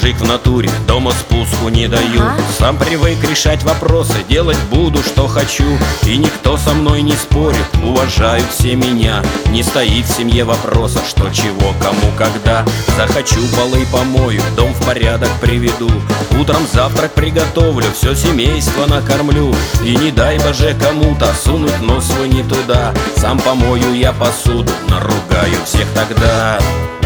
мужик в натуре, дома спуску не даю. Ага. Сам привык решать вопросы, делать буду, что хочу. И никто со мной не спорит, уважают все меня. Не стоит в семье вопроса, что, чего, кому, когда. Захочу, полы помою, дом в порядок приведу. Утром завтрак приготовлю, все семейство накормлю. И не дай боже кому-то сунуть нос свой не туда. Сам помою я посуду, наругаю всех тогда.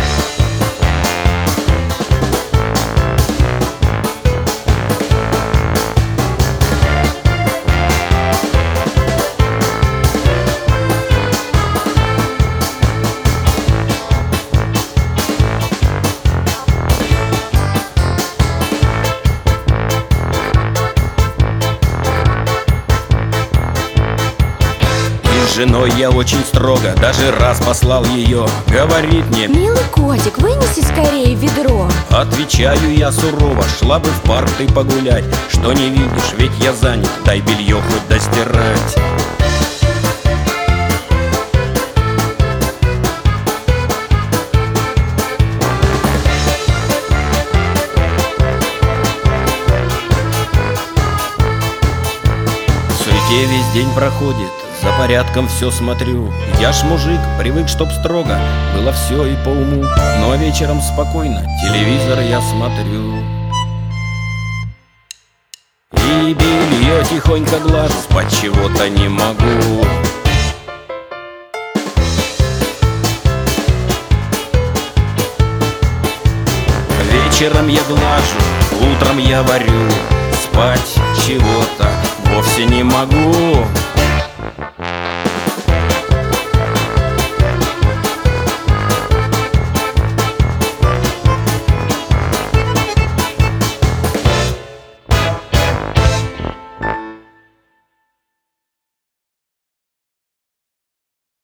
С женой я очень строго, даже раз послал ее. Говорит мне: милый котик, вынеси скорее ведро. отвечаю я сурово: шла бы в парк ты погулять. Что не видишь, ведь я занят, дай белье хоть достирать. В суете весь день проходит, за порядком все смотрю. Я ж мужик, привык, чтоб строго было все и по уму. Но вечером спокойно телевизор я смотрю. И белье тихонько глажу, спать чего-то не могу. Вечером я глажу, утром я варю. Спать чего-то вовсе не могу.